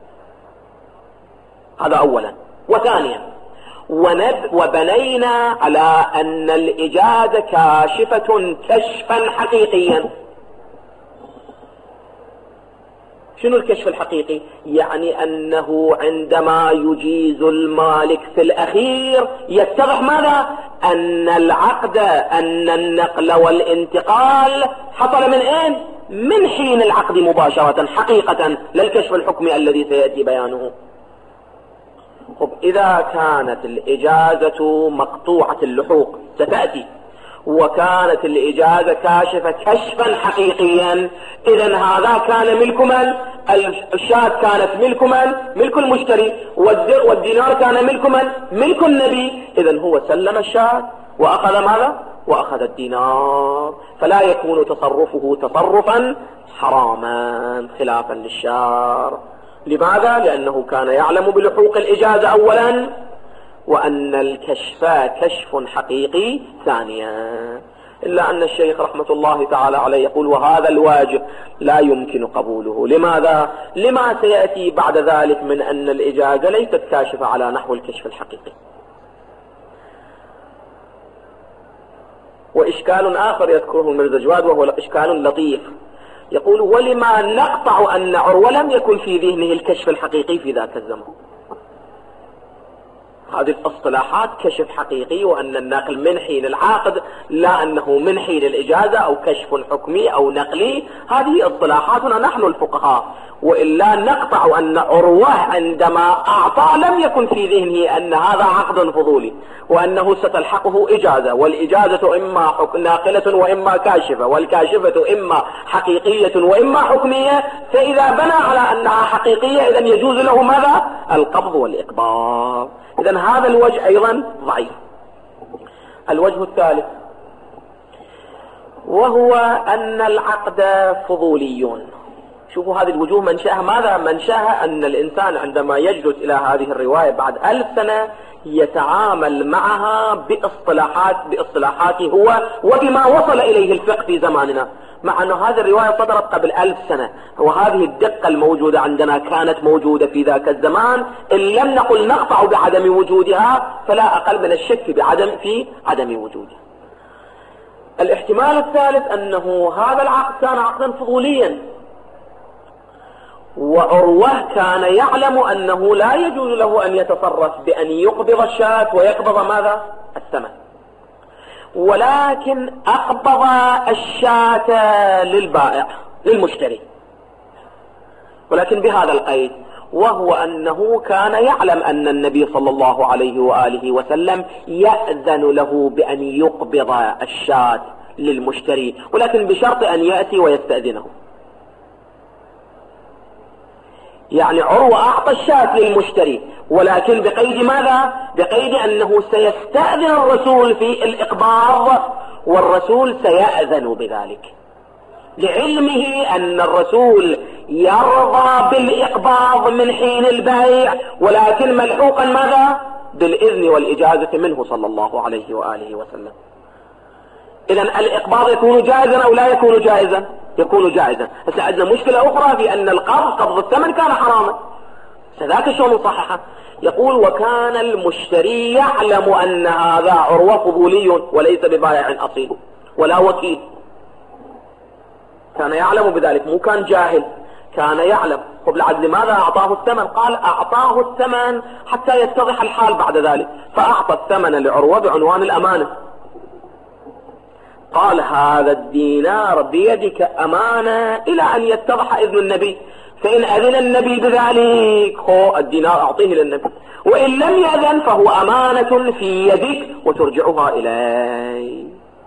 هذا أولا. وثانيا وبنينا على أن الإجازة كاشفة كشفا حقيقيا. شنو الكشف الحقيقي؟ يعني أنه عندما يجيز المالك في الأخير يتضح ماذا؟ أن العقد، أن النقل والانتقال حصل من أين؟ من حين العقد مباشرة حقيقة، للكشف الحكمي الذي سيأتي بيانه. إذا كانت الإجازة مقطوعة اللحوق ستأتي، وكانت الإجازة كاشفة كشفا حقيقيا، إذن هذا كان ملك من؟ الشاة كانت ملك من؟ ملك المشتري، والدينار كان ملك من؟ ملك النبي. إذن هو سلم الشاة وأخذ ماذا؟ وأخذ الدينار، فلا يكون تصرفه تصرفا حراما خلافا للشارع. لماذا؟ لأنه كان يعلم بلحوق الإجازة أولا، وأن الكشف كشف حقيقي ثانيا. إلا أن الشيخ رحمة الله تعالى عليه يقول وهذا الواجب لا يمكن قبوله. لماذا؟ لما سيأتي بعد ذلك من أن الإجازة ليست كاشفة على نحو الكشف الحقيقي. وإشكال آخر يذكره الميرزا جواد وهو إشكال لطيف، يقول ولما نقطع أن عروة لم يكن في ذهنه الكشف الحقيقي في ذاك الزمن. هذه الاصطلاحات كشف حقيقي وأن النقل من حين العقد، لا أنه من حين الإجازة أو كشف حكمي أو نقلي، هذه اصطلاحاتنا نحن الفقهاء. وإلا نقطع أن عروة عندما أعطى لم يكن في ذهنه أن هذا عقد فضولي، وأنه ستلحقه إجازة، والإجازة إما ناقلة وإما كاشفة، والكاشفة إما حقيقية وإما حكمية، فإذا بنى على أنها حقيقية إذن يجوز له ماذا؟ القبض والإقباض. إذن هذا الوجه أيضا ضعيف. الوجه الثالث وهو أن العقد فضولي. شوفوا هذه الوجوه منشأها ماذا؟ منشأها أن الإنسان عندما يجلس إلى هذه الرواية بعد 1000 سنة يتعامل معها باصطلاحاته هو وبما وصل إليه الفقه في زماننا، مع أن هذه الرواية صدرت قبل 1000 سنة، وهذه الدقة الموجودة عندنا كانت موجودة في ذاك الزمان. إن لم نقل نقطع بعدم وجودها فلا أقل من الشك في عدم وجودها. الاحتمال الثالث أنه هذا العقد كان عقدا فضوليا، وعروة كان يعلم أنه لا يجوز له أن يتصرف بأن يقبض الشاة ويقبض ماذا؟ الثمن، ولكن أقبض الشاة للبائع للمشتري، ولكن بهذا القيد، وهو أنه كان يعلم أن النبي صلى الله عليه وآله وسلم يأذن له بأن يقبض الشاة للمشتري، ولكن بشرط أن يأتي ويستأذنه. يعني عروة أعطى الشاة للمشتري، ولكن بقيد ماذا؟ بقيد أنه سيستأذن الرسول في الإقباض، والرسول سيأذن بذلك، لعلمه أن الرسول يرضى بالإقباض من حين البيع، ولكن ملحوقا ماذا؟ بالإذن والإجازة منه صلى الله عليه وآله وسلم. إذن الإقباض يكون جائزا أو لا يكون جائزا؟ يكون جائزا. بس عندنا مشكلة أخرى في أن قبض الثمن كان حراما، فذاك شلون نصححه؟ يقول وكان المشتري يعلم أن هذا عروة فضولي وليس ببائع أصيل ولا وكيل، كان يعلم بذلك، مو كان جاهل، كان يعلم. قبل عد لماذا أعطاه الثمن؟ قال أعطاه الثمن حتى يتضح الحال بعد ذلك، فأعطى الثمن لعروة بعنوان الأمانة. قال هذا الدينار بيدك أمانة إلى أن يتضح إذن النبي، فإن أذن النبي بذلك هو الدينار أعطيه للنبي، وإن لم يأذن فهو أمانة في يدك وترجعها إليه.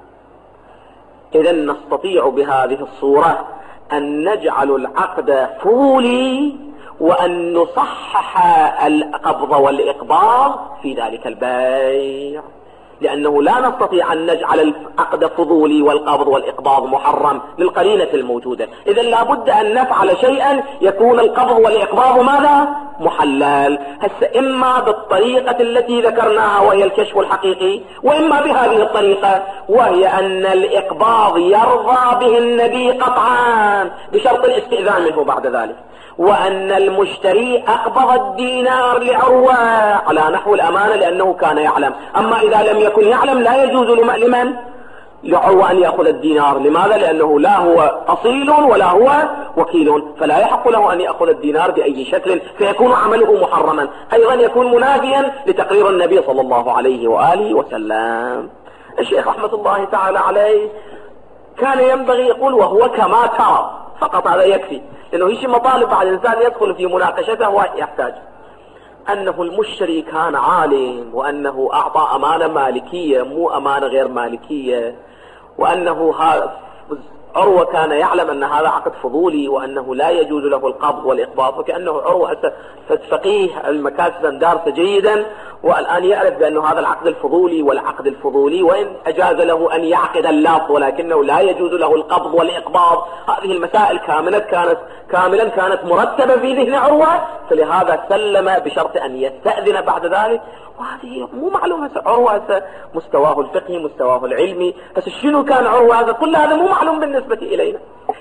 إذن نستطيع بهذه الصورة أن نجعل العقد فضولي، وأن نصحح القبض والإقباض في ذلك البيع، لأنه لا نستطيع أن نجعل العقد الفضولي والقبض والإقباض محرم للقرينة الموجودة. إذن لابد أن نفعل شيئا يكون القبض والإقباض ماذا؟ محلل. هسه إما بالطريقة التي ذكرناها وهي الكشف الحقيقي، وإما بهذه الطريقة وهي أن الإقباض يرضى به النبي قطعا بشرط الاستئذان منه بعد ذلك، وأن المشتري أقبض الدينار لعروة على نحو الأمانة لأنه كان يعلم. أما إذا لم يكن يعلم لا يجوز لمن؟ لعروة أن يأخذ الدينار. لماذا؟ لأنه لا هو أصيل ولا هو وكيل، فلا يحق له أن يأخذ الدينار بأي شكل، فيكون عمله محرما. أيضا يكون منافيا لتقرير النبي صلى الله عليه وآله وسلم. الشيخ رحمة الله تعالى عليه كان ينبغي يقول وهو كما ترى، فقط هذا يكفي، لأنه هيش مطالب بعد الإنسان يدخل في مناقشته ويحتاج. أنه المشتري كان عالم، وأنه أعطى أمانة مالكية مو أمانة غير مالكية، وأنه عروة كان يعلم أن هذا عقد فضولي وأنه لا يجوز له القبض والإقباض، وكأنه عروة فقيه المكاسب دارس جيدا، والآن يعرف بأن هذا العقد الفضولي والعقد الفضولي وإن أجاز له أن يعقد اللفظ ولكنه لا يجوز له القبض والإقباض. هذه المسائل كاملا كانت مرتبة في ذهن عروة، فلهذا سلم بشرط أن يستأذن بعد ذلك. وهذه مو معلومة. عروة مستواه الفقهي مستواه العلمي، بس شنو كان عروة هذا؟ كل هذا مو معلوم بالنسبة إلينا.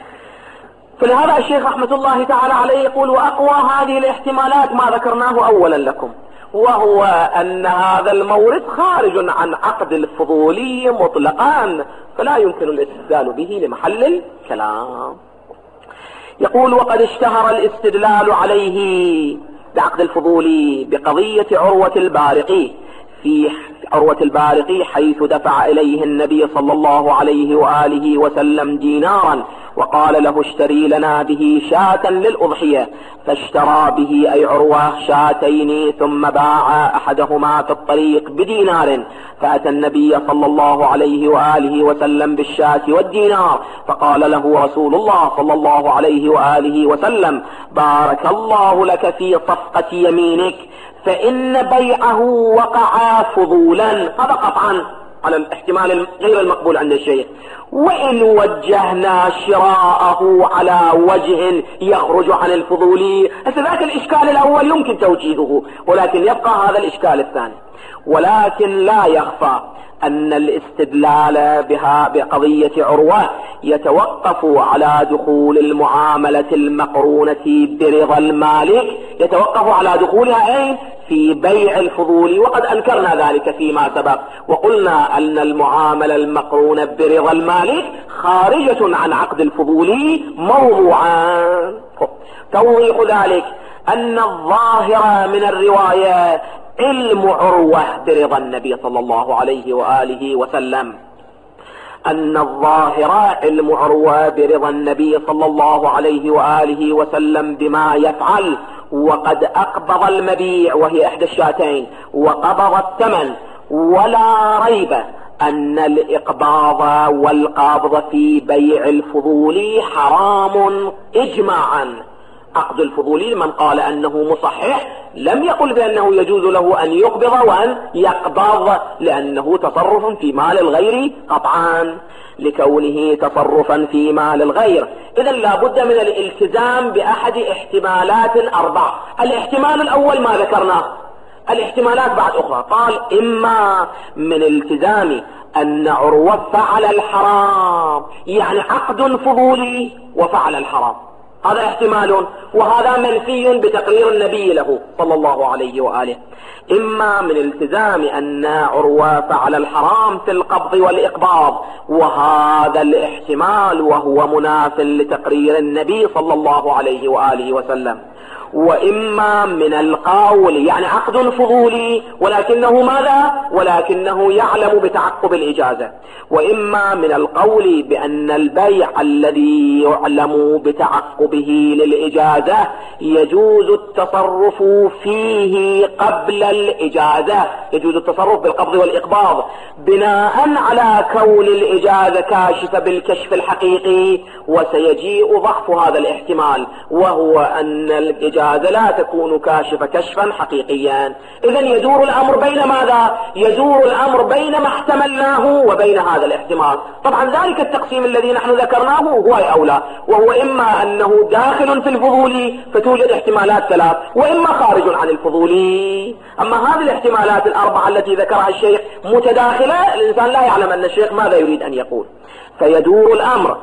فلهذا الشيخ رحمة الله تعالى عليه يقول وأقوى هذه الاحتمالات ما ذكرناه أولا لكم، وهو أن هذا المورد خارج عن عقد الفضولي مطلقا، فلا يمكن الاستدلال به لمحل الكلام. يقول وقد اشتهر الاستدلال عليه بعقد الفضولي بقضية عروة البارقي، في عروة البارقي حيث دفع إليه النبي صلى الله عليه وآله وسلم دينارا وقال له اشتري لنا به شاة للأضحية، فاشترى به أي عروة شاتين ثم باع أحدهما في الطريق بدينار، فأتى النبي صلى الله عليه وآله وسلم بالشاة والدينار، فقال له رسول الله صلى الله عليه وآله وسلم بارك الله لك في صفقة يمينك، فإن بيعه وقع فضولا. هذا قطعا على الاحتمال غير المقبول عند الشيخ. وإن وجهنا شراءه على وجه يخرج عن الفضولي، ذاك الإشكال الأول يمكن توجيهه، ولكن يبقى هذا الإشكال الثاني. ولكن لا يخفى أن الاستدلال بها بقضية عروة يتوقف على دخول المعاملة المقرونة برضا المالك، يتوقف على دخولها أين؟ في بيع الفضول، وقد أنكرنا ذلك فيما سبق، وقلنا أن المعاملة المقرونة برضا المالك خارجة عن عقد الفضول موضوعا. توضيح ذلك أن الظاهر من الرواية علم عروة برضا النبي صلى الله عليه وآله وسلم، أن الظاهر علم عروة برضا النبي صلى الله عليه وآله وسلم بما يفعل، وقد أقبض المبيع وهي إحدى الشاتين وقبض الثمن، ولا ريب أن الإقباض والقبض في بيع الفضول حرام إجماعا. عقد الفضولي من قال أنه مصحح لم يقل بأنه يجوز له أن يقبض وأن يقبض، لأنه تصرف في مال الغير قطعا، لكونه تصرفا في مال الغير. إذن لا بد من الالتزام بأحد احتمالات أربع. الاحتمال الأول ما ذكرناه، الاحتمالات بعد أخرى. قال إما من التزام أن عروة فعل الحرام، يعني عقد فضولي وفعل الحرام، هذا احتمال، وهذا منفي بتقرير النبي له صلى الله عليه وآله. إما من التزام أن عروة فعل الحرام في القبض والإقباض، وهذا الاحتمال وهو مناف لتقرير النبي صلى الله عليه وآله وسلم. وإما من القول، يعني عقد فضولي ولكنه ماذا؟ ولكنه يعلم بتعقب الإجازة. وإما من القول بأن البيع الذي يعلم بتعقبه للإجازة يجوز التصرف فيه قبل الإجازة، يجوز التصرف بالقبض والإقباض بناء على كون الإجازة كاشفة بالكشف الحقيقي. وسيجيء ضعف هذا الاحتمال، وهو أن الإجازة المجاز لا تكون كاشفة كشفا حقيقيا. إذا يدور الأمر بين ماذا؟ يدور الأمر بين ما احتملناه وبين هذا الاحتمال. طبعا ذلك التقسيم الذي نحن ذكرناه هو الأولى، وهو إما أنه داخل في الفضولي فتوجد احتمالات ثلاث، وإما خارج عن الفضولي. أما هذه الاحتمالات الأربعة التي ذكرها الشيخ متداخلة، الإنسان لا يعلم أن الشيخ ماذا يريد أن يقول. فيدور الأمر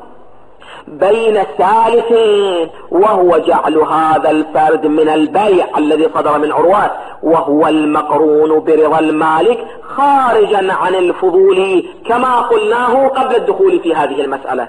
بين ثالث، وهو جعل هذا الفرد من البيع الذي صدر من عروة وهو المقرون برضا المالك خارجا عن الفضول كما قلناه قبل الدخول في هذه المسألة.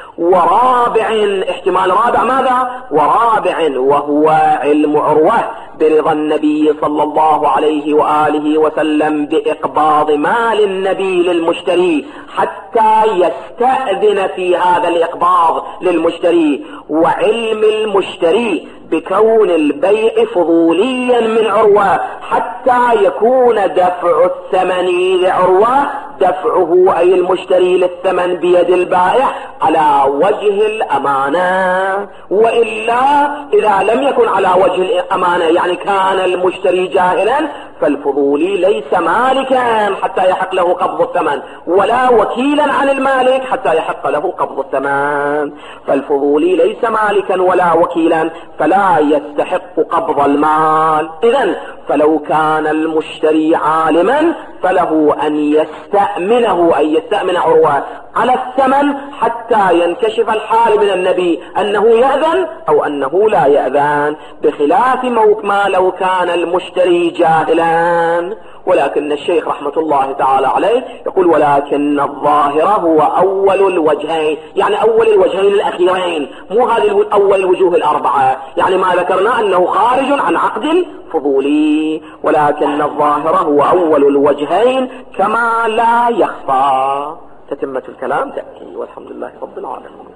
ورابع، احتمال رابع ماذا؟ ورابع وهو علم عروة برضا النبي صلى الله عليه وآله وسلم بإقباض مال النبي للمشتري حتى يستأذن في هذا الإقباض للمشتري، وعلم المشتري بكون البيع فضوليا من عروة حتى يكون دفع الثمن لعروة دفعه أي المشتري للثمن بيد البائع على وجه الأمانة، وإلا إذا لم يكن على وجه الأمانة يعني كان المشتري جاهلا فالفضولي ليس مالكا حتى يحق له قبض الثمن، ولا وكيلا عن المالك حتى يحق له قبض الثمن. فالفضولي ليس مالكا ولا وكيلا فلا يستحق قبض المال. إذن فلو كان المشتري عالما فله أن يستأمنه، أي يستأمن عروة على الثمن حتى ينكشف الحال من النبي أنه يأذن أو أنه لا يأذن، بخلاف ما لو كان المشتري جاهلا. ولكن الشيخ رحمة الله تعالى عليه يقول ولكن الظاهر هو أول الوجهين، يعني أول الوجهين الأخيرين، مو هذه أول الوجوه الأربعة، يعني ما ذكرنا أنه خارج عن عقد الفضولي، ولكن الظاهر هو أول الوجهين كما لا يخفى. تتمة الكلام تأتي، والحمد لله رب العالمين.